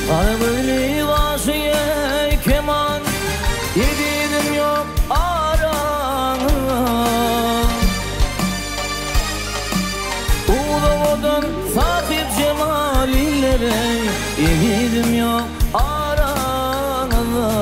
Hani böyle karşıya keman yedim yok arana. Uğramadan Fatih Cemalillere yedim yok arana.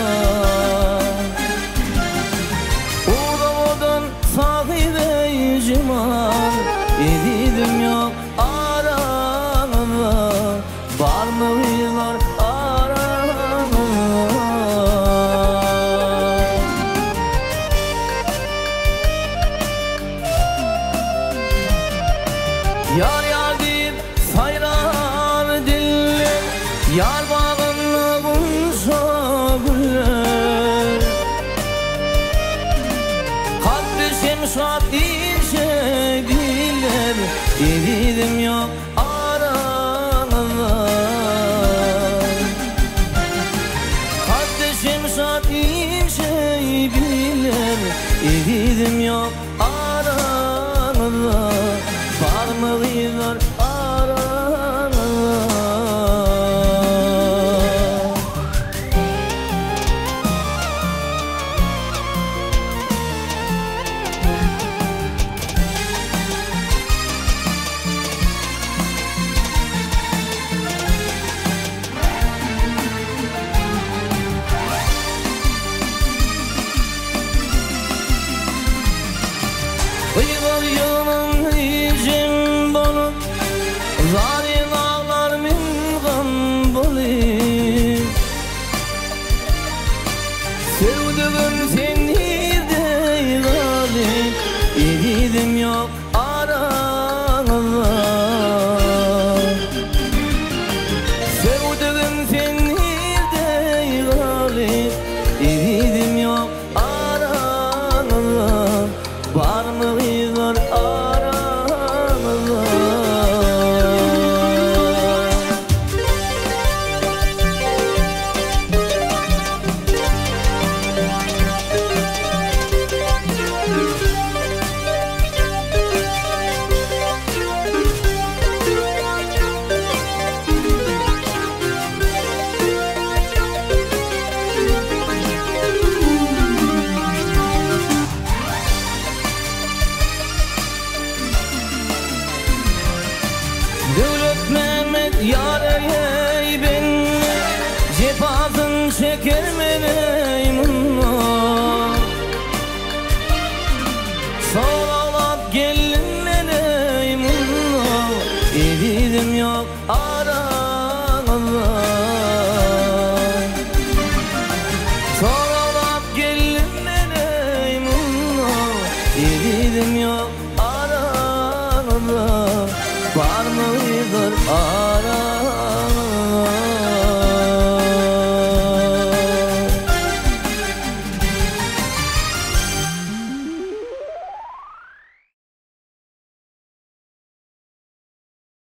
Uğramadan Fatih Cemal yedim yok arana. Var mı yıllar arana? Yar yar deyip sayrar diller, yar bağında bulsa güller. Kalbi şemşat ince diller, yedim yok arana. Kalbi şemşat ince diller, yedim yok arana. Parmağılar arana. Uygar yılın icim bolup, zalim ağlar min gam bolup. Sevdiğim seni de galip, yedim yok arana. Sevdiğim seni de galip, yedim yok arana. Var mı yıllar arana? Devlet Mehmet yareye ben cefasın çeker meneymunla. Sağlat gelin meneymunla, yedim yok arana. Sağlat gelin meneymunla, yedim yok arana. Var mıdır